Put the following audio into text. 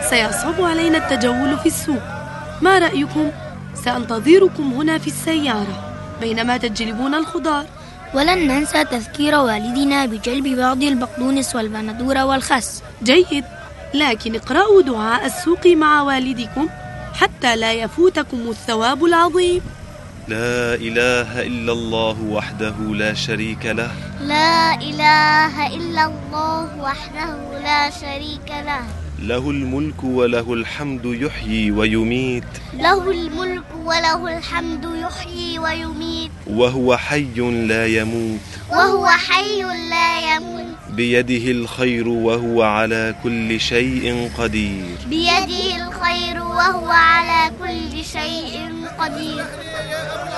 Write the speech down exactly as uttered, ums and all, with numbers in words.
سيصعب علينا التجول في السوق. ما رأيكم؟ سأنتظركم هنا في السيارة بينما تجلبون الخضار. ولن ننسى تذكير والدنا بجلب بعض البقدونس والبندورة والخس. جيد، لكن اقرأوا دعاء السوق مع والدكم حتى لا يفوتكم الثواب العظيم. لا إله إلا الله وحده لا شريك له. لا إله إلا الله وحده لا شريك له. له الملك وله الحمد يحيي ويميت. له الملك وله الحمد يحيي ويميت. وهو حي لا يموت. وهو حي لا يموت. بيده الخير وهو على كل شيء قدير. بيده الخير وهو على كل شيء قدير.